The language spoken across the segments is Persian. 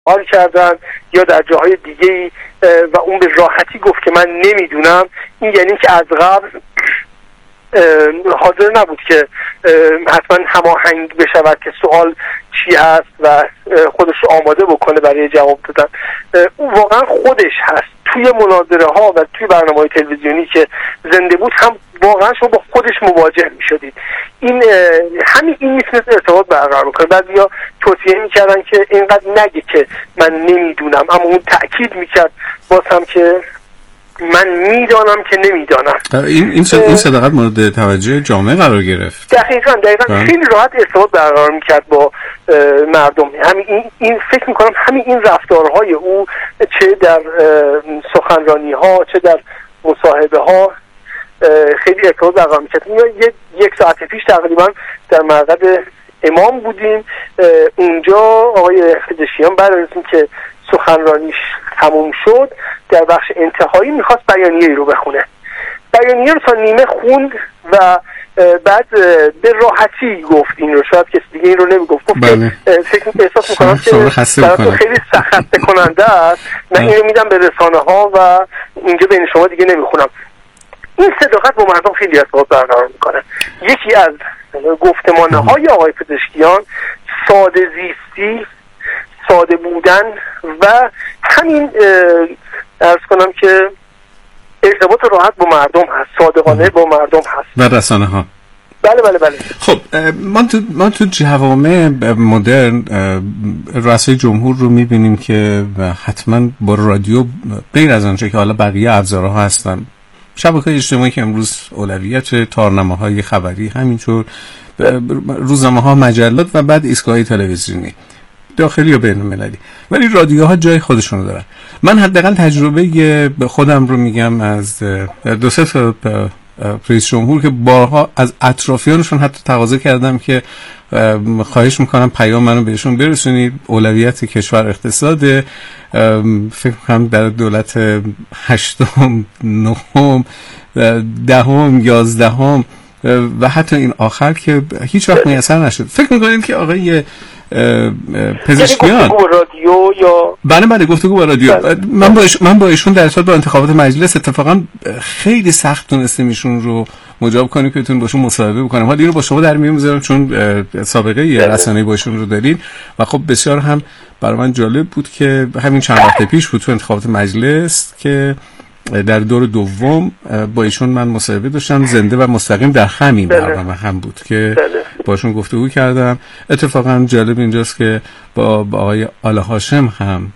حال کردن یا در جاهای دیگه‌ای و اون به راحتی گفت که من نمیدونم، این یعنی که از قبل حاضر نبود که حتما هماهنگ بشود که سوال چی هست و خودش رو آماده بکنه برای جواب دادن. اون واقعا خودش هست توی مناظره ها و توی برنامه‌های تلویزیونی که زنده بود هم واقعا شما با خودش مواجه می‌شدید. همین این میتونست ارتباط برقرار بکنه. بعضیا توصیه می‌کردن که اینقدر نگه که من نمیدونم، اما اون تأکید می‌کرد باز هم که من میدانم که نمیدانم. این صداقت مورد توجه جامعه قرار گرفت. دقیقاً خیلی راحت ارتباط برقرار میکرد با مردم. این فکر میکنم همین این رفتارهای او چه در سخنرانی ها چه در مصاحبه ها خیلی ارتباط برقرار میکرد. یک ساعت پیش تقریبا در مقعد امام بودیم، اونجا آقای پزشکیان بعد از اینکه سخنرانیش تموم شد در بخش انتهایی میخواست بیانیه‌ای رو بخونه. بیانیه رو تا نیمه خوند و بعد به راحتی گفت این رو، شاید کسی دیگه این رو نمیگفت. گفت بله. فکر احساس میکنم که براتون خیلی خسته کننده است، من این رو میدم به رسانه ها و اینجا بین شما دیگه نمیخونم. این صداقت با مردم خیلی ارتباط برقرار میکنه. یکی از گفتمانهای آقای پزشکیان ساده زیستی، ساده بودن و همین عرض کنم که ارتباط راحت با مردم هست، صادقانه با مردم هست و رسانه ها. بله. خب ما تو جوامع مدرن رئیس جمهور رو میبینیم که حتما با رادیو غیر از آنچه که حالا بقیه ابزارها هستن، شبکه‌های اجتماعی که امروز اولویت، تارنمه‌های خبری، همینطور روزنامه‌ها، مجلات و بعد ایستگاه‌های تلویزیونی داخلی و بین‌المللی، ولی رادیوها جای خودشونو دارن. من حداقل تجربه خودم رو میگم از دو سه تا رئیس جمهور که بارها از اطرافیانشون حتی تقاضا کردم که خواهش میکنم پیام منو بهشون برسونید، اولویت کشور اقتصاده. فکر میکنم در دولت 8م 9م 10م 11م و حتی این آخر که هیچ وقت میسر نشد. فکر میکنید که آقای پزشکیان گفتگو رادیو یا بله گفتگو با رادیو، من با ایشون در ارتباط با انتخابات مجلس اتفاقا خیلی سخت تونستیم ایشون رو مجاب کنیم که بتونیم باشون مصاحبه بکنیم. حالا اینو با شما در میون میذارم چون سابقه رسانه‌ای با ایشون رو دارین و خب بسیار هم برای من جالب بود که همین چند وقت پیش بود تو انتخابات مجلس که در دور دوم با ایشون من مصاحبه داشتم، زنده و مستقیم در همین برنامه هم بود که باشون گفتگو کردم. اتفاقا جالب اینجاست که با آقای آل هاشم هم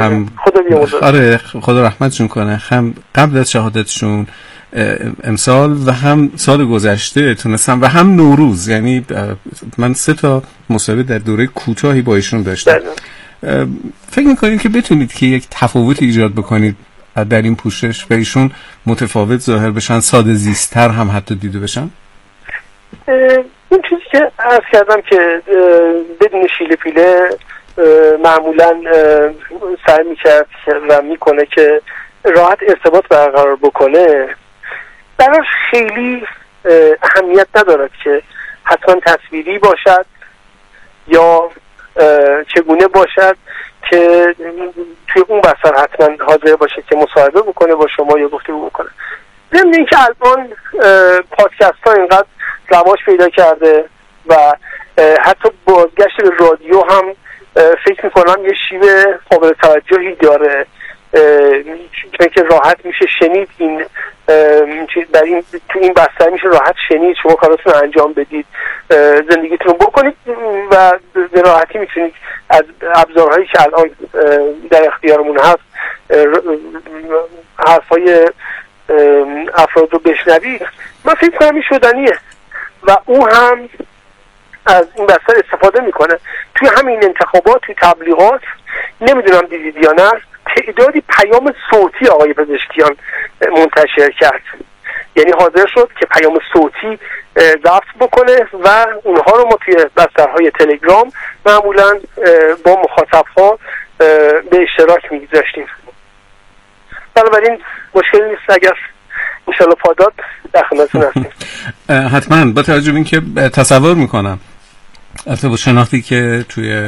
خدا رحمتشون کنه، هم قبل از شهادتشون امسال و هم سال گذشته تونستم و هم نوروز، یعنی من 3 تا مصاحبه در دوره کوتاهی با ایشون داشتم. فکر میکنید که بتونید که یک تفاوت ایجاد بکنید در این پوشش و ایشون متفاوت ظاهر بشن، ساده زیست‌تر هم حتی دیده بشن؟ این چیزی که عرض کردم که بدون شیله پیله معمولا سعی میکرد و میکنه که راحت ارتباط برقرار بکنه، براش خیلی اهمیت ندارد که حتما تصویری باشد یا چگونه باشد که توی اون بستر حتما حاضر باشه که مصاحبه بکنه با شما یا گفتگو بکنه. ضمن اینکه الان پادکست ها اینقدر رواج پیدا کرده و حتی بازگشت به رادیو هم فکر میکنم یه شیوه قابل توجهی داره که راحت میشه شنید. این در این تو این بستر میشه راحت شنید، شما کاراتون رو انجام بدید، زندگیتون رو بکنید و به راحتی میتونید از ابزارهایی که الان در اختیارمون هست حرفای افراد رو بشنوید. من فکر کنم این شدنیه و او هم از این بستر استفاده میکنه. توی همین انتخابات، توی تبلیغات، نمیدونم دیدید یا نه، تعدادی پیام صوتی آقای پزشکیان منتشر کرد. یعنی حاضر شد که پیام صوتی ضبط بکنه و اونها رو ما توی بسترهای تلگرام معمولا با مخاطبها به اشتراک میگذاشتیم. بنابراین مشکلی نیست اگر انشالله پاداد در خدمتتون هستیم. حتما با توجه به اینکه تصور میکنم البته با شناختی که توی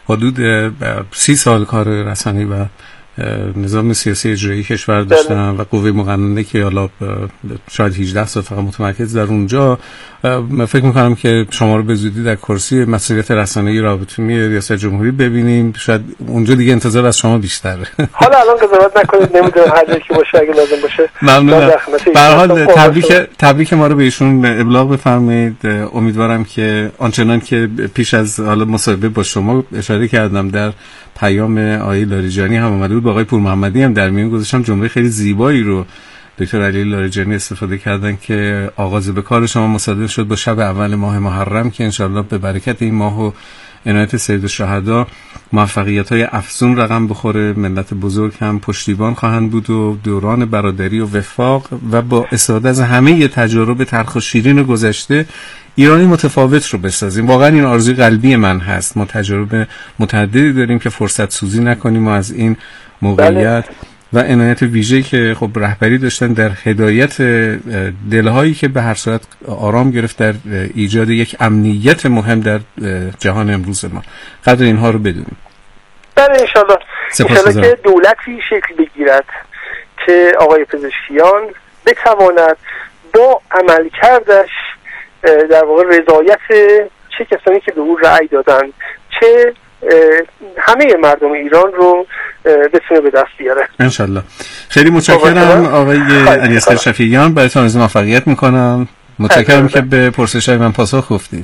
حدود 30 سال کار رسانه‌ای و نظام سیاسی اجرایی کشور داشتم و قوه مقننه که حالا شاید 18 سال فقط متمرکز در اونجا. فکر میکنم که شما رو به زودی در کرسی مسئولیت رسانه‌ای رابطه‌ای ریاست جمهوری ببینیم. شاید اونجا دیگه انتظار از شما بیشتره. حالا الان قضاوت نکنید، نمیدونم هر جایی که باشه اگه لازم باشه. ممنونم. به هر حال تبریک ما رو به ایشون ابلاغ بفرمایید. امیدوارم که آنچنان که پیش از حالا مصاحبه با شما اشاره کردم در پیام آقای لاریجانی هم اومده بود، با آقای پورمحمدی هم در میون گذاشتم، جمله خیلی زیبایی رو دکتر علی لاریجانی استفاده کردن که آغاز به کار شما مصادف شد با شب اول ماه محرم که انشالله به برکت این ماه و عنایت سید الشهدا موفقیت‌های افزون رقم بخوره. ملت بزرگ هم پشتیبان خواهند بود و دوران برادری و وفاق و با استفاده از همه تجارب تلخ و شیرین گذشته ایرانی متفاوت رو بسازیم. واقعا این آرزوی قلبی من هست. ما تجارب متعددی داریم که فرصت سوزی نکنیم و از این موقعیت و عنایت ویژه‌ای که خب رهبری داشتن در هدایت دلهایی که به هر صورت آرام گرفت در ایجاد یک امنیت مهم در جهان امروز ما، قدر اینها رو بدونیم. بله انشالله که دولتی شکل بگیرد که آقای پزشکیان بتواند با عمل کردش در واقع رضایت چه کسانی که به او رأی دادن چه همه مردم ایران رو بتونه به دست بیاره انشالله. خیلی متشکرم آقای علی اصغر شفیعیان، برایتون آرزوی موفقیت میکنم. متشکرم که به پرسش‌های من پاسخ گفتید.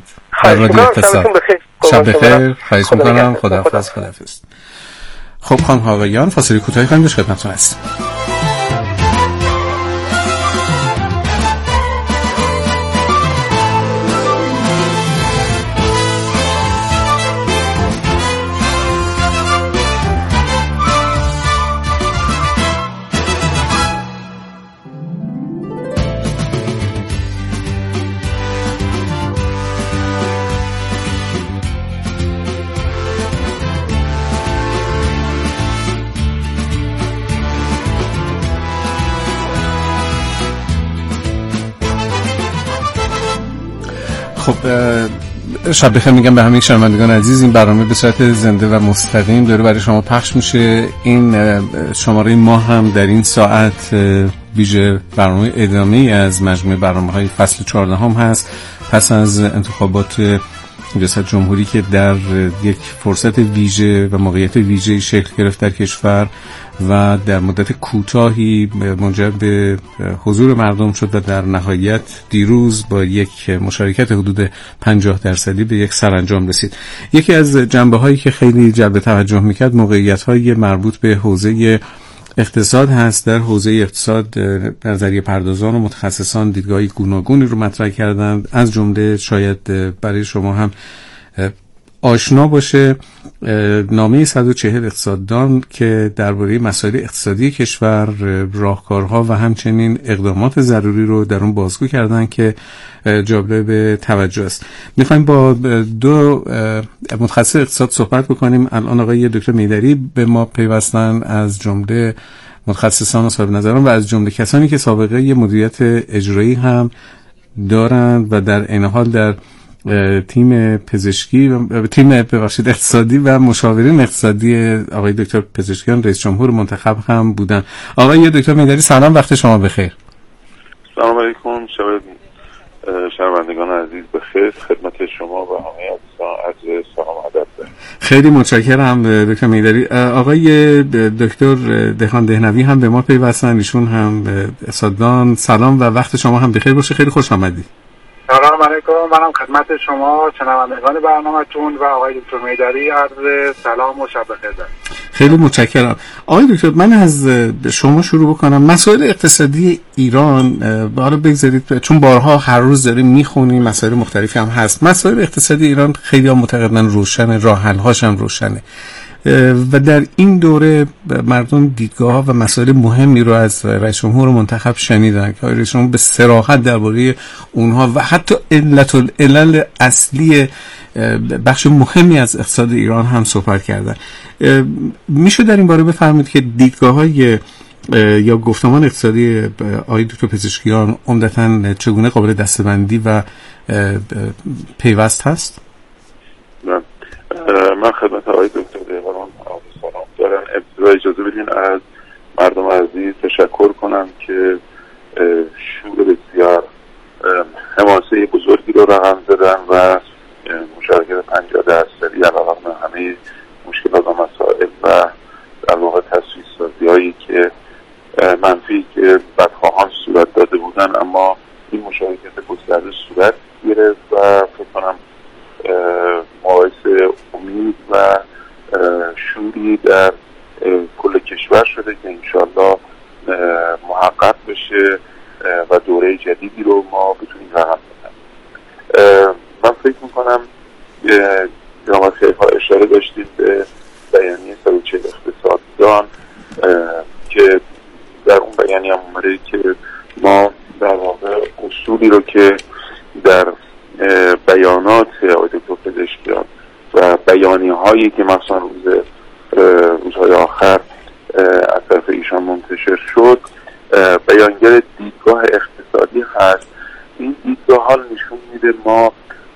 شب بخیر. خواهش میکنم. خداحافظ. خب خانم آقایان، فاصله کوتاهی کنیم، خدمتتون هستیم. خب شب بخیر میگم به همه شنوندگان عزیز. این برنامه به صورت زنده و مستقیم داره برای شما پخش میشه. این شماره ما هم در این ساعت ویژه برنامه ادامه‌ای از مجموعه برنامه‌های فصل 14 هم هست، پس از انتخابات ریاست جمهوری که در یک فرصت ویژه و موقعیت ویژه‌ای شکل گرفت در کشور و در مدت کوتاهی منجر به حضور مردم شد و در نهایت دیروز با یک مشارکت حدود 50% به یک سرانجام رسید. یکی از جنبه‌هایی که خیلی جلب توجه می‌کرد موقعیت‌های مربوط به حوزه اقتصاد هست. در حوزه اقتصاد نظریه پردازان و متخصصان دیدگاهی گوناگونی رو مطرح کردند، از جمله شاید برای شما هم آشنا باشه نامه 140 اقتصاددان که درباره مسائل اقتصادی کشور، راهکارها و همچنین اقدامات ضروری رو در اون بازگو کردن که جالب توجه است. میخوایم با دو متخصص اقتصاد صحبت بکنیم. الان آقای دکتر میدری به ما پیوستن، از جمله متخصصان و صاحب نظران و از جمله کسانی که سابقه مدیریت اجرایی هم دارند و در این حال در تیم پزشکی و تیم اقتصادی و مشاورین اقتصادی آقای دکتر پزشکیان رئیس جمهور منتخب هم بودن. آقای دکتر میدری سلام، وقت شما بخیر. سلام علیکم، شنوندگان عزیز بخیر. خدمت شما و همه عزیزان عرض سلام و ادب دارم. خیلی متشکرم دکتر میدری. آقای دکتر دهقان دهنوی هم به ما پیوستن، ایشون هم اقتصاددان. سلام و وقت شما هم بخیر باشه. خیلی خوش آمدید. سلام علیکم، منم خدمت شما شنوندگان برنامه‌تون و آقای دکتر میدری عرض سلام و شب بخیر دارم. خیلی متشکرم. آقای دکتر، من از شما شروع بکنم. مسائل اقتصادی ایران، حالا بگذارید چون بارها هر روز داریم میخونیم، مسائل مختلفی هم هست. مسائل اقتصادی ایران خیلی هم معتقدن روشنه، راه حل‌هاش هم روشنه و در این دوره مردم دیدگاه‌ها و مسائل مهمی رو از رئیس جمهور منتخب شنیدن که رئیس جمهور به صراحت درباره اونها و حتی علل اصلی بخش مهمی از اقتصاد ایران هم صحبت کردن. میشه در این باره بفرمایید که دیدگاه‌های یا گفتمان اقتصادی آقای دکتر پزشکیان عمدتاً چگونه قابل دسته‌بندی و پیوست هست؟ من خدمت آقای دکتر دیواران سلام دارم. ابتدا اجازه بدین از مردم عزیز تشکر کنم که شور بسیار حماسه بزرگی رو رقم زدن و مشارکت 50% علیرغم همه مشکلات و مسائل و در واقع تصویب سازی‌هایی که منفی که بدخواهان صورت داده بودن، اما این مشارکت گسترده صورت گرفت و فکر کنم باعث امید و شوری در کل کشور شده که انشالله محقق بشه و دوره جدیدی رو ما بتونیم رقم بزنیم. من فکر میکنم جناب خیفا اشاره داشتیم به بیانیه 140 اقتصاددان که در اون بیانیه هم اومده که ما در واقع اصولی رو که در بیانات آقای دکتر پزشکیان و بیانیه هایی که مثلا روزهای آخر از طرف ایشان منتشر شد بیانگر دیدگاه اقتصادی هست. این دیدگاه ها نشون میده ما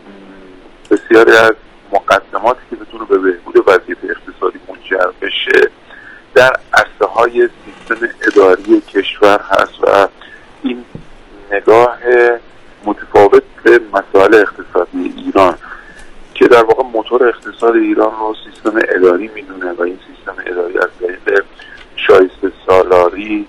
بسیاری از مقدماتی که بتونه به بهبود وضعیت اقتصادی منجر بشه در عرصه های سیستم اداری کشور هست و این نگاه متفاوت به مسائل اقتصادی ایران که در واقع موتور اقتصاد ایران رو سیستم اداری میدونه و این سیستم اداری از طریق شایسته سالاری،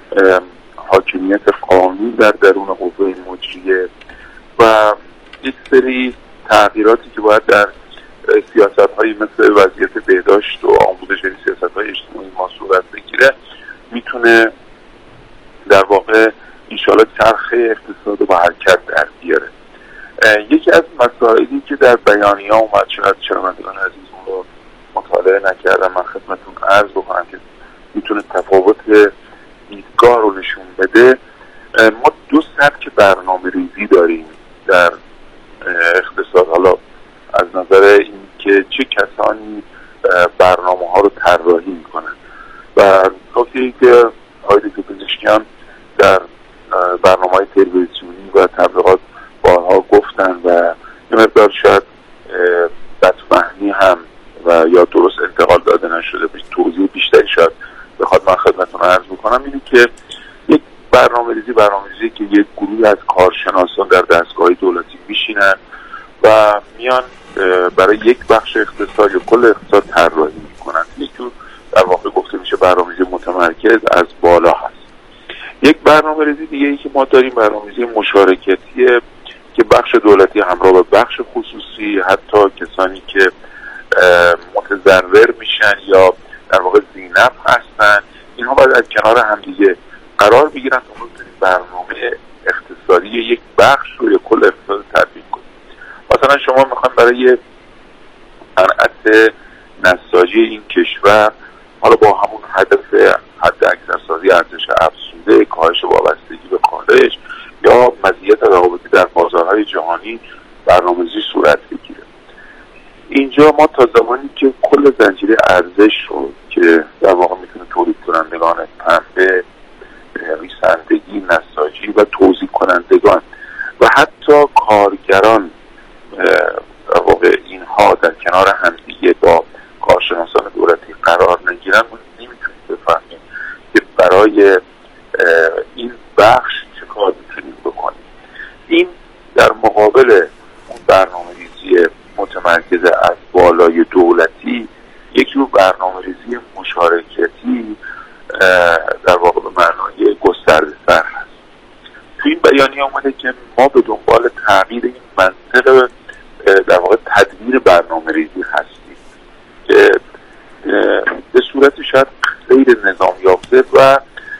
حاکمیت قانونی در درون قوه مجریه و یک سری تغییراتی که باید در سیاست‌هایی مثل وضعیت بهداشت و آموزش، این سیاست‌های اجتماعی ما صورت بگیره، میتونه در واقع انشاءالله چرخه اقتصاد رو به حرکت در بیاره. یکی از مسائلی که در بیانیه اومد، شاید شنوندگان عزیز اون رو مطالعه نکردم، من خدمتتون عرض بکنم که میتونه تفاوت دیدگاه رو نشون بده. ما دو سبک برنامه ریزی داریم در اقتصاد، حالا از نظر این که چه کسانی برنامه ها رو طراحی میکنن و نکته‌ای که آقای دکتر پزشکیان در برنامه‌های تلویزیونی و تبلیغات بارها گفتن و یه مقدار شاید بدفهمی هم و یا درست انتقال داده نشده، توضیح بیشتری شاید بخواد من خدمتتون عرض بکنم، اینه که یک برنامه‌ریزی که یک گروه از کارشناسان در دستگاه دولتی میشینن و میان برای یک بخش اقتصاد یا کل اقتصاد طراحی میکنن. یک جور در واقع گفته میشه برنامه‌ریزی متمرکز از بالا هست. یک برنامه‌ریزی دیگه ای که ما داریم برنامه‌ریزی مشارکتیه که بخش دولتی همراه با بخش خصوصی، حتی کسانی که متضرر میشن یا در واقع ذینفع هستن، اینها باید از کنار همدیگه قرار بگیرن تا بتونیم برنامه اقتصادی یک بخش رو یا کل اقتصاد تدوین کنیم. مثلا شما میخوان برای صنعت نساجی این کشور، حالا با همون هدف حد اکثرسازی ارزش افزوده، کاهش وابستگی به خارج یا مزیت رقابتی در بازارهای جهانی برنامه‌ریزی صورت بگیره. اینجا ما تا زمانی که کل زنجیره ارزش رو که در واقع میتونه تولید کنندگان پنبه، ریسندگی، نساجی و توزیع کنندگان و حتی کارگران در واقع اینها در کنار همدیگه با کارشناسان دولتی قرار نگیرن، ما نمیتونیم بفهمیم که برای این بخش چه کار میتونیم بکنیم. این در مقابل اون برنامه‌ریزی متمرکز از بالای دولتی یک جور برنامه‌ریزی مشارکتی در واقع به معنای گسترده‌تر هست. تو این بیانیه اومده که ما به دنبال تغییر این منطق در واقع تدویر برنامه‌ریزی هستیم که به صورت شاید غیر نظام یافته و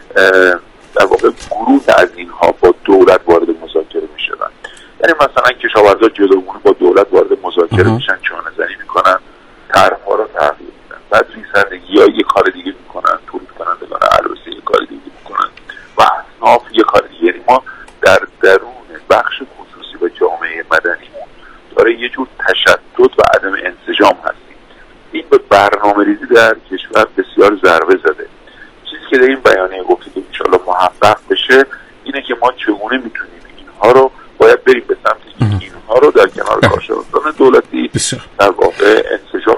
در واقع گروه از اینها با دولت وارد مذاکره میشدن. یعنی مثلا کشاورزا جلومون با دولت وارد مذاکره میشن، چانه‌زنی میکنن، طرح‌ها رو تغییر میدن، بعد ریسندگی‌ها یه کار دیگه میکنن، تولید کنندگان البته یه کار دیگه میکنن و اصناف یه کار دیگه. یعنی ما در درون بخش خصوصی و جامعه مدنیمون داره یه جور تشتت و عدم انسجام هستیم. این به برنامه‌ریزی در کشور بسیار ضربه زده. چیزی که در این بیانیه گفته که انشالله محقق بشه اینه که ما چگونه میتونیم اینها رو باید بریم به سمت اینها رو در کنار کارشناسان دولتی در واقع انسجام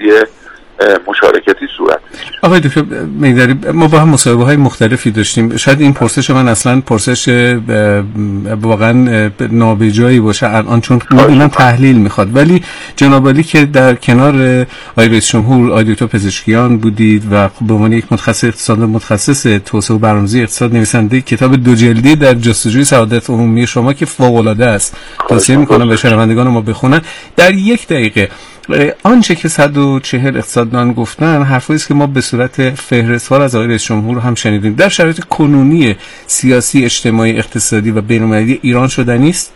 سیاسی مشارکتی صورت میگیره. آقای دکتر میدری، ما با هم مصاحبه های مختلفی داشتیم. شاید این پرسش من اصلا پرسش واقعا نابجایی باشه الان، چون میدونم تحلیل میخواد، ولی جناب عالی که در کنار آقای رئیس جمهور آقای دکتر پزشکیان بودید و به عنوان یک متخصص اقتصاد، متخصص توسعه و برنامه‌ریزی اقتصاد، نویسنده کتاب 2 جلدی در جستجوی سعادت عمومی شما که فوق‌العاده است، توصیه میکنم به شنوندگان ما بخونن. در 1 دقیقه آنچه که 140 اقتصاددان گفتن حرفایی است که ما به صورت فهرستوار از آقای رئیس جمهور هم شنیدیم. در شرایط کنونی سیاسی، اجتماعی، اقتصادی و بین‌المللی ایران شدنی است؟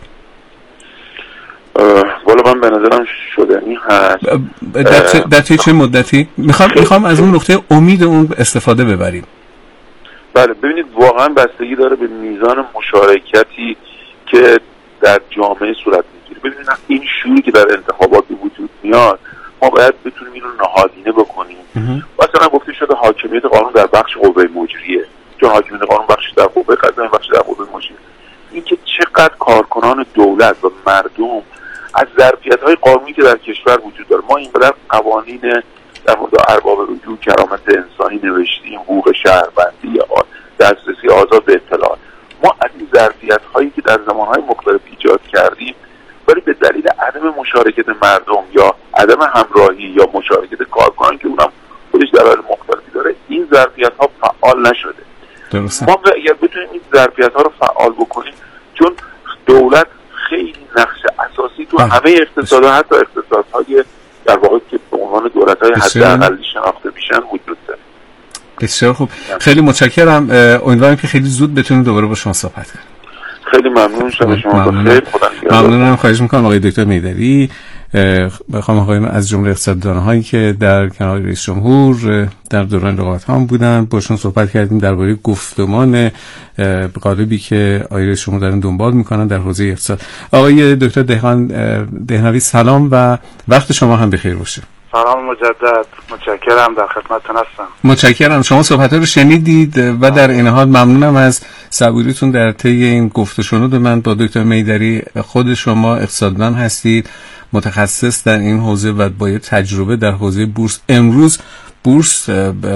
والا من به نظرم شدنی هست. در چه مدتی؟ میخوام از اون نقطه امید اون استفاده ببریم. بله، ببینید واقعا بستگی داره به میزان مشارکتی که در جامعه صورت میگیره. ببینید این شوری که در انتخابات به وجود میاد، ما باید بتونیم این رو نهادینه بکنیم. مثلا گفته شده حاکمیت قانون در بخش قوه مجریه، چون حاکمیت قانون بخش در قوه قضاییه، بخش در قوه مجریه. این که چقدر کارکنان دولت و مردم از ظرفیت‌های قانونی که در کشور وجود داره، ما اینقدر قوانین در مورد ارباب رجوع، کرامت انسانی نوشتیم، حقوق شهروندی، دسترسی آزاد به اطلاعات. ما از این ظرفیت‌هایی که در زمان‌های مختلف ایجاد کردیم، ولی به دلیل عدم مشارکت مردم یا عدم همراهی یا مشارکت کارکنان که اونم خودش دلایل مختلفی داره، این ظرفیت‌ها فعال نشده. درسته. ما اگر بتونیم این ظرفیت‌ها رو فعال بکنیم، چون دولت خیلی نقش اساسی تو همه اقتصادها، حتی اقتصادهای در واقع که به عنوان دولت‌های حداقلی شناخته میشن وجود داره. بسیار خوب، خیلی متشکرم. امیدوارم که خیلی زود بتونیم دوباره با شما صحبت کنیم. خیلی ممنون. شما بخیر. ممنونم. خواهش میکنم آقای دکتر میدری، بخوام آقایون از جمله اقتصاددان‌هایی که در کنار رئیس جمهور در دوران لقاءات هم بودن، باشون صحبت کردیم درباره گفتمان قالبی که آقای رئیس جمهور دارن دنبال میکنن در حوزه اقتصاد. آقای دکتر دهنوی سلام و وقت شما هم بخیر باشه. سلام مجدد، متشکرم، در خدمتتون هستم. متشکرم. شما صحبت‌ها رو شنیدید و در این حال ممنونم از صبوریتون در طی این گفت و شنود من با دکتر میدری. خود شما اقتصاددان هستید، متخصص در این حوزه و با تجربه در حوزه بورس. امروز بورس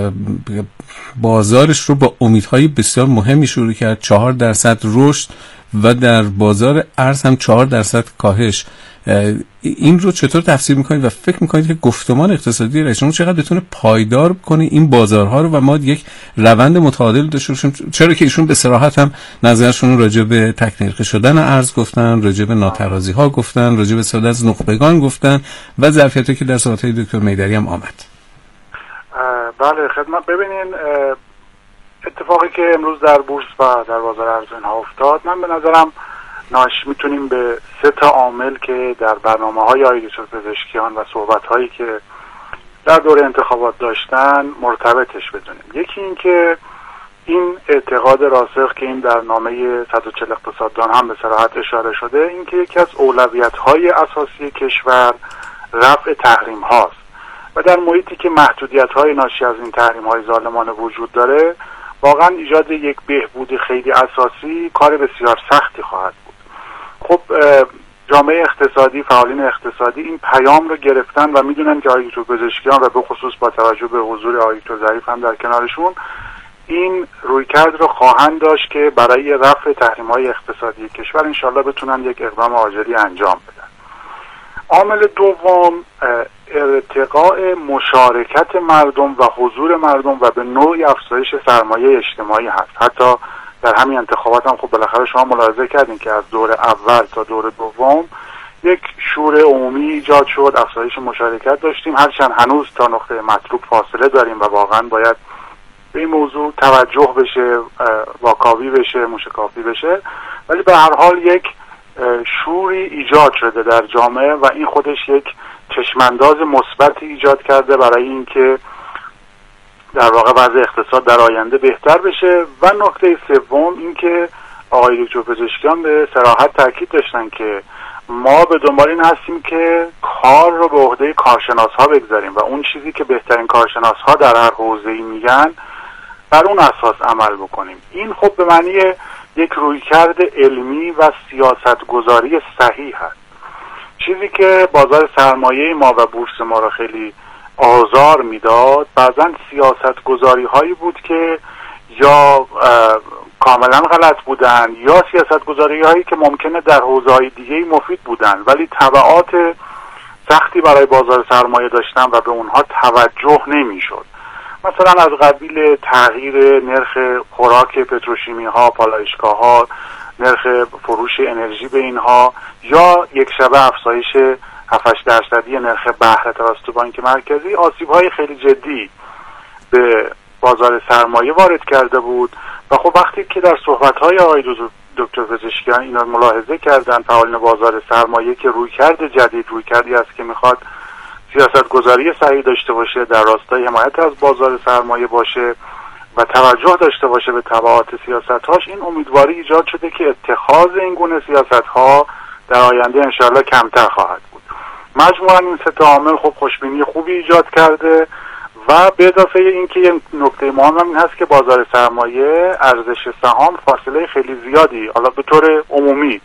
بازارش رو با امیدهای بسیار مهمی شروع کرد، 4% رشد و در بازار ارز هم 4% کاهش. این رو چطور تفسیر میکنید و فکر میکنید که گفتمان اقتصادی رئیس جمهور چقدر بتونه پایدار کنه این بازارها رو و ما یک روند متعادل داشته باشیم؟ چرا که ایشون به صراحت هم نظرشون راجع به تکنیکی شدن ارز گفتن، راجع به ناترازی ها گفتن، راجع به استفاده از نخبگان گفتن و ظرفیتی که در صحبت‌های دکتر میدری هم آمد. بله خدمت. ببینین اتفاقی که امروز در بورس و در بازار ارز اینها افتاد، من به نظرم میتونیم به 3 عامل که در برنامه‌های آقای دکتر پزشکیان و صحبت‌هایی که در دوره انتخابات داشتن مرتبطش بدونیم. یکی این که این اعتقاد راسخ که این در نامه 140 اقتصاددان هم به صراحت اشاره شده، این که یکی از اولویت‌های اساسی کشور رفع تحریم هاست و در محیطی که محدودیت‌های ناشی از این تحریم‌های ظالمانه وجود داره، واقعا ایجاد یک بهبود خیلی اساسی کار بسیار سختی خواهد بود. خب جامعه اقتصادی، فعالین اقتصادی این پیام رو گرفتن و میدونن که آقای دکتر پزشکیان و به خصوص با توجه به حضور آقای دکتر ظریف هم در کنارشون این رویکرد رو خواهند داشت که برای رفع تحریم‌های اقتصادی کشور انشالله بتونن یک اقدام عاجلی انجام بدن. عامل دوم ارتقاء مشارکت مردم و حضور مردم و به نوعی افزایش سرمایه اجتماعی هست. حتی در همین انتخابات هم خب بالاخره شما ملاحظه کردین که از دور اول تا دور دوم یک شور عمومی ایجاد شد، افزایش مشارکت داشتیم، هرچند هنوز تا نقطه مطلوب فاصله داریم و واقعا باید به این موضوع توجه بشه، واکاوی بشه، موشکافی بشه، ولی به هر حال یک شوری ایجاد شده در جامعه و این خودش یک چشمانداز مثبتی ایجاد کرده برای اینکه در واقع وضع اقتصاد در آینده بهتر بشه. و نکته سوم این که آقای دکتر پزشکیان به صراحت تاکید داشتن که ما به دنبال این هستیم که کار رو به عهده کارشناس‌ها بگذاریم و اون چیزی که بهترین کارشناس‌ها در هر حوزه‌ای میگن بر اون اساس عمل بکنیم. این خب به معنی یک رویکرد علمی و سیاستگذاری صحیح هست، چیزی که بازار سرمایه ما و بورس ما را خیلی آزار میداد بعضا سیاست گذاری هایی بود که یا کاملا غلط بودن یا سیاست گذاری هایی که ممکنه در حوزه‌های دیگه مفید بودن ولی تبعات سختی برای بازار سرمایه داشتن و به اونها توجه نمیشد. مثلا از قبیل تغییر نرخ خوراک پتروشیمی ها، پالایشگاه ها، نرخ فروش انرژی به اینها، یا یک شبه افزایش 7-8% نرخ بهره توسط بانک مرکزی آسیب‌های خیلی جدی به بازار سرمایه وارد کرده بود. و خب وقتی که در صحبت‌های آقای دکتر پزشکیان اینا ملاحظه کردن، فعالین بازار سرمایه که رویکرد جدید، رویکردی است که میخواد سیاست گذاری صحیح داشته باشه، در راستای حمایت از بازار سرمایه باشه و توجه داشته باشه به تبعات سیاست‌هاش، این امیدواری ایجاد شده که اتخاذ این گونه سیاست‌ها در آینده انشاءالله کمتر خواهد بود. مجموعاً این سه تا عامل خب خوشبینی خوبی ایجاد کرده و به اضافه اینکه یک نکته مهم این هست که بازار سرمایه ارزش سهام فاصله خیلی زیادی، حالا به طور عمومی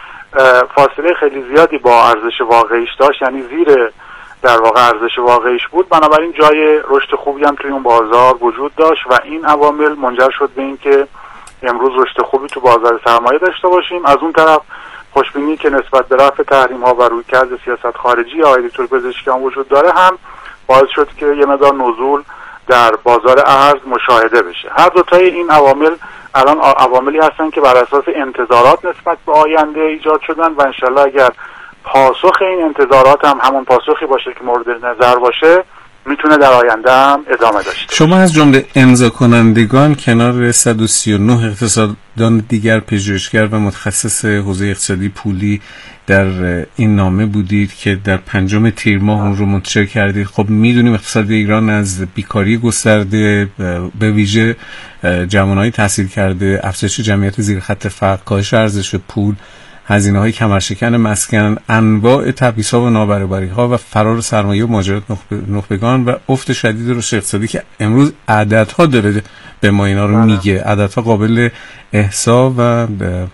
فاصله خیلی زیادی با ارزش واقعیش داشت، یعنی زیر در واقع ارزش واقعیش بود، بنابراین جای رشد خوبی هم توی اون بازار وجود داشت و این عوامل منجر شد به این که امروز رشد خوبی تو بازار سرمایه داشته باشیم. از اون طرف خوشبینی که نسبت به رفع تحریم ها و رویکرد سیاست خارجی آقای دکتر پزشکیان وجود داره هم باعث شد که یه مقدار نزول در بازار ارز مشاهده بشه. هر دو تای این عوامل الان عواملی هستن که بر اساس انتظارات نسبت به آینده ایجاد شدن و انشالله اگر پاسخ این انتظارات هم همون پاسخی باشه که مورد نظر باشه میتونه در آینده هم ادامه داشته. شما از جمله امضا کنندگان کنار 139 اقتصاددان دیگر، پژوهشگر و متخصص حوزه اقتصادی پولی در این نامه بودید که در 5 تیر ماه اون رو منتشر کردید. خب میدونیم اقتصاد ایران از بیکاری گسترده، به ویژه جوانای تحصیل کرده، افزایش جمعیت زیر خط فقر، کاهش ارزش پول، هزینه‌های کمرشکن مسکن، انواع تبعیض‌ها و نابرابری‌ها و فرار سرمایه و مهاجرت نخبگان و افت شدید رشد اقتصادی که امروز عددها داره به ما اینا رو میگه، عددها قابل احصا و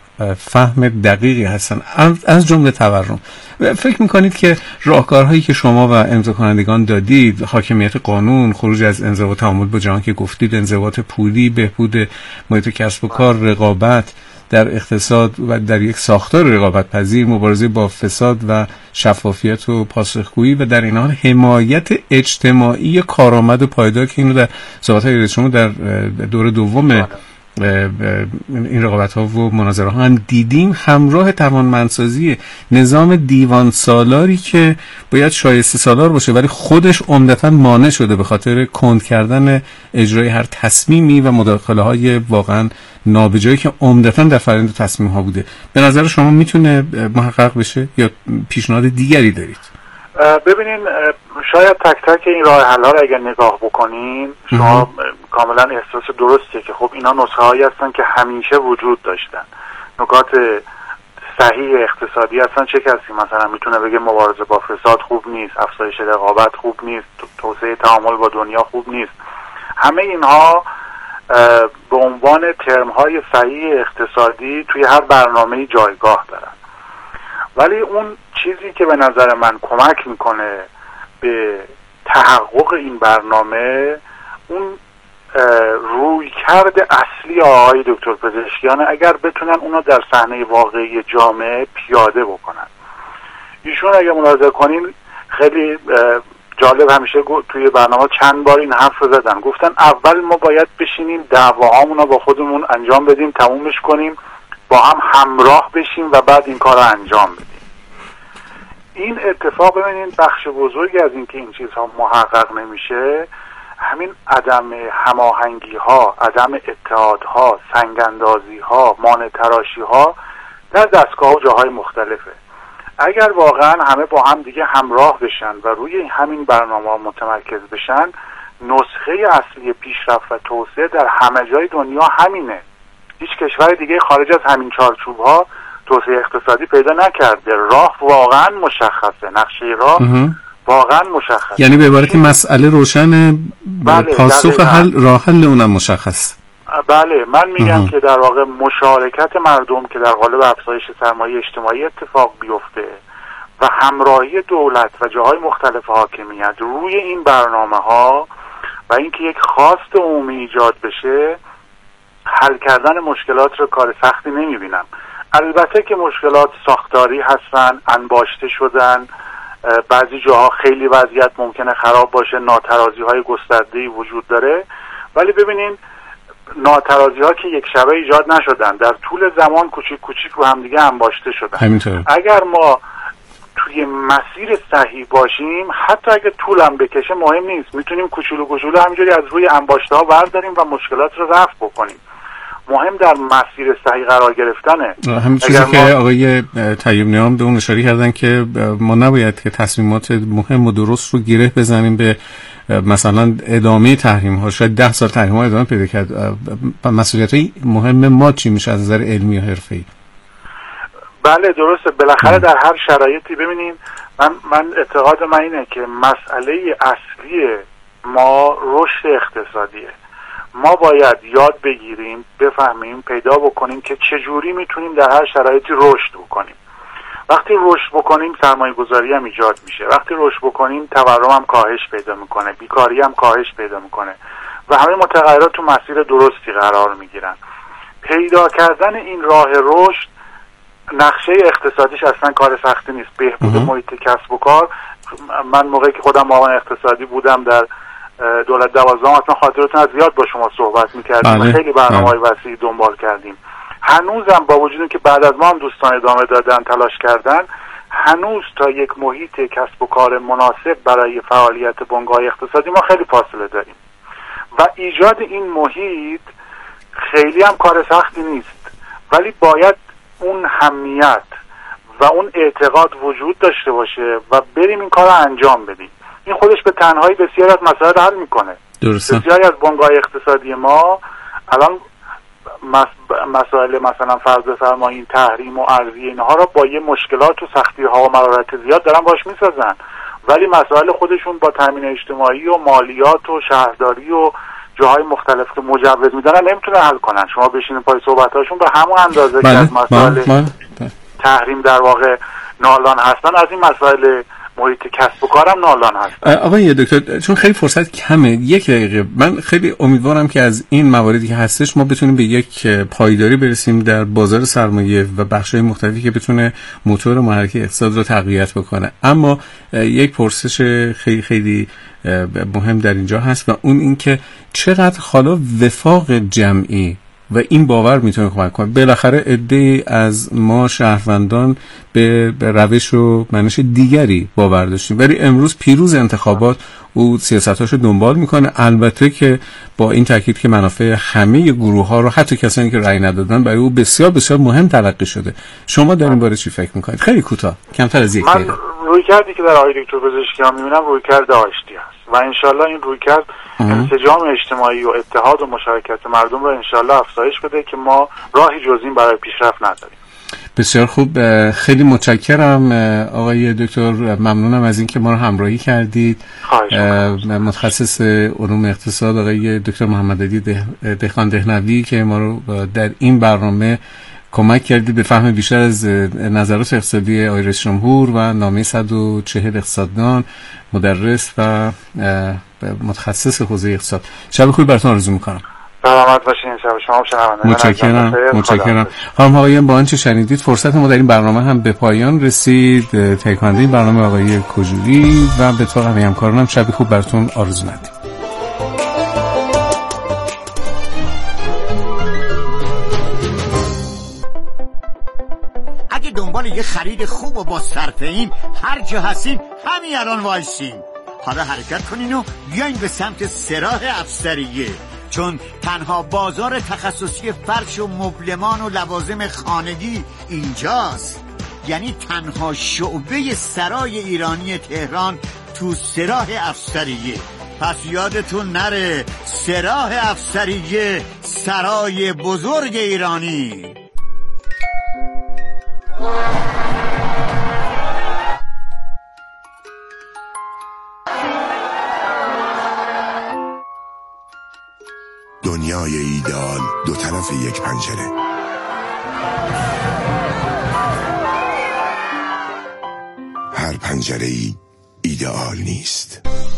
فهم دقیقی هستن، از جمله تورم. فکر میکنید که راهکارهایی که شما و امضا کنندگان دادید، حاکمیت قانون، خروج از انزوا و تعامل با جهان که گفتید، انضباط پولی، بهبود محیط کسب و کار، رقابت در اقتصاد و در یک ساختار رقابت پذیر، مبارزه با فساد و شفافیت و پاسخگویی و در این حال حمایت اجتماعی کارآمد و پایدار که اینو در صحبت‌های رئیس جمهور در دور دوم این رقابت‌ها و مناظره‌ها هم دیدیم، همراه توانمندسازی نظام دیوان سالاری که باید شایسته سالار باشه ولی خودش عمدتاً مانع شده به خاطر کند کردن اجرای هر تصمیمی و مداخله‌های واقعاً نابجایی که عمدتاً در فرآیند تصمیم‌ها بوده. به نظر شما میتونه محقق بشه یا پیشنهاد دیگری دارید؟ ببینین، شاید تک تک این راه حل‌ها رو اگر نگاه بکنین شما کاملا احساس درستیه که خب اینا نسخه هایی هستن که همیشه وجود داشتن. نکات صحیح اقتصادی هستن. چه کسی مثلا میتونه بگه مبارزه با فساد خوب نیست، افزایش رقابت خوب نیست، توسعه تعامل با دنیا خوب نیست؟ همه اینها به عنوان ترم های صحیح اقتصادی توی هر برنامه جایگاه دارن، ولی اون چیزی که به نظر من کمک میکنه به تحقق این برنامه اون رویکرد اصلی آقای دکتر پزشکیان، اگر بتونن اونو در صحنه واقعی جامعه پیاده بکنن. ایشون اگر ملاحظه کنین خیلی جالب، همیشه توی برنامه چند بار این حرف رو زدن، گفتن اول ما باید بشینیم دعواهامون رو با خودمون انجام بدیم، تمومش کنیم، با هم همراه بشیم و بعد این کار رو انجام بدیم. این اتفاق ببینید بخش بزرگی از این که این چیزها محقق نمیشه همین عدم هماهنگی ها، عدم اتحادها، سنگاندازی ها، مانع تراشی ها در دستگاه و جاهای مختلفه. اگر واقعا همه با هم دیگه همراه بشن و روی همین برنامه متمرکز بشن، نسخه اصلی پیشرفت و توسعه در همه جای دنیا همینه. هیچ کشور دیگه خارج از همین چارچوب ها توسعه اقتصادی پیدا نکرده. راه واقعا مشخصه، نقشه راه واقعا مشخصه. یعنی به عبارتی مسئله روشن، بله، پاسخ راه حل اونم مشخص. بله، من میگم که در واقع مشارکت مردم که در قالب افزایش سرمایه اجتماعی اتفاق بیفته و همراهی دولت و جاهای مختلف حاکمیت روی این برنامه‌ها و اینکه یک خواست عمومی ایجاد بشه، حل کردن مشکلات رو کار سختی نمی‌بینم. البته که مشکلات ساختاری هستن، انباشته شدن، بعضی جاها خیلی وضعیت ممکنه خراب باشه، ناترازی‌های گسترده‌ای وجود داره، ولی ببینین ناترازی‌ها که یک شبه ایجاد نشدن، در طول زمان کوچیک کوچیک رو هم دیگه انباشته شدن. همینطور. اگر ما توی مسیر صحیح باشیم، حتی اگه طولم بکشه مهم نیست، میتونیم کوچولو کوچولو همینجوری از روی انباشته‌ها برداریم و مشکلات رو رفع بکنیم. مهم در مسیر صحیح قرار گرفتنه. همین چیزی که آقای طیب‌نیام به اون اشاره کردن که ما نباید که تصمیمات مهم و درست رو گره بزنیم به مثلا ادامه تحریم ها. شاید 10 سال تحریم ها ادامه پیدا کرد. مسئولیت‌های مهم ما چی میشه از نظر علمی و حرفه‌ای؟ بله درسته. بالاخره در هر شرایطی ببینین، من اعتقاد من اینه که مسئله اصلی ما رشد اقتصادیه. ما باید یاد بگیریم، بفهمیم، پیدا بکنیم که چجوری میتونیم در هر شرایطی رشد بکنیم. وقتی رشد بکنیم سرمایه گذاری هم ایجاد میشه، وقتی رشد بکنیم تورم هم کاهش پیدا میکنه، بیکاری هم کاهش پیدا میکنه و همه متغیرات تو مسیر درستی قرار میگیرن. پیدا کردن این راه رشد، نقشه اقتصادیش اصلا کار سختی نیست. بهبود محیط کسب و کار، من موقعی که خودم معاون اقتصادی بودم در دولت 12 اصلا خاطرتون از زیاد با شما صحبت میکردیم و خیلی برنامه‌های وسیعی دنبال کردیم. هنوزم با وجود که بعد از ما هم دوستان ادامه دادن، تلاش کردن، هنوز تا یک محیط کسب و کار مناسب برای فعالیت بنگاه اقتصادی ما خیلی فاصله داریم و ایجاد این محیط خیلی هم کار سختی نیست، ولی باید اون همیت و اون اعتقاد وجود داشته باشه و بریم این کار رو انجام بدیم. این خودش به تنهایی بسیاری از مسائل حل میکنه. درسته. بسیاری از بنگاه اقتصادی ما الان مسائل مثلا فرض فرمایین تحریم و ارزی اینها را با یه مشکلات و سختی ها و مرارت زیاد دارن باش میسازن، ولی مسائل خودشون با تامین اجتماعی و مالیات و شهرداری و جاهای مختلف که مجوز میدن نمیتونن حل کنن. شما بشینید پای صحبتاشون به همون اندازه که از مسائل تحریم در واقع نالان هستن، از این مسائل محیط کسب و کارم نالان هست. آقای دکتر، چون خیلی فرصت کمه، 1 دقیقه، من خیلی امیدوارم که از این مواردی که هستش ما بتونیم به یک پایداری برسیم در بازار سرمایه و بخش‌های مختلفی که بتونه موتور محرک اقتصاد رو تقویت بکنه. اما یک پرسش خیلی خیلی مهم در اینجا هست و اون این که چقدر حالا وفاق جمعی و این باور میتونه کمک کنه. بالاخره عده‌ای از ما شهروندان به روش و منش دیگری باور داشتیم، ولی امروز پیروز انتخابات او سیاستاشو دنبال میکنه، البته که با این تاکید که منافع همه گروه ها رو، حتی کسانی که رأی ندادن، برای او بسیار بسیار مهم تلقی شده. شما در این باره چی فکر میکنید؟ خیلی کوتاه، کمتر از 1 دقیقه. من رویکردی که در آقای دکتر پزشکیان میبینم رویکرد آشتی است و انشالله این رویکرد انسجام اجتماعی و اتحاد و مشارکت مردم رو انشالله افزایش بده که ما راهی جز این برای پیشرفت نداریم. بسیار خوب، خیلی متشکرم آقای دکتر، ممنونم از اینکه ما رو همراهی کردید. متخصص علوم اقتصاد آقای دکتر محمدعلی دهقان دهنوی که ما رو در این برنامه کمک کردید به فهم بیشتر از نظرات اقتصادی آقای رئیس جمهور و نامه 140 اقتصاددان، مدرس و متخصص حوزه اقتصاد. شب خوبی براتون آرزو میکنم. سلامت باشین. شب شما شنونده. متشکرم. خانم آقایان، با آنچه شنیدید فرصت ما در این برنامه هم به پایان رسید. تهیه کننده این برنامه آقای کجوری و به طور همکارانم شب خوب براتون آرزو می‌کنم. اگه دنبال یه خرید خوب و با صرفه این هر جا هستین همین الان وایسین. حالا حرکت کنین و بیاین به سمت سراح افسریه، چون تنها بازار تخصصی فرش و مبلمان و لوازم خانگی اینجاست. یعنی تنها شعبه سرای ایرانی تهران تو سراح افسریه. پس یادتون نره، سراح افسریه، سرای بزرگ ایرانی. دنیای ایدئال، دو طرف یک پنجره. پنجره‌ای ایدئال نیست.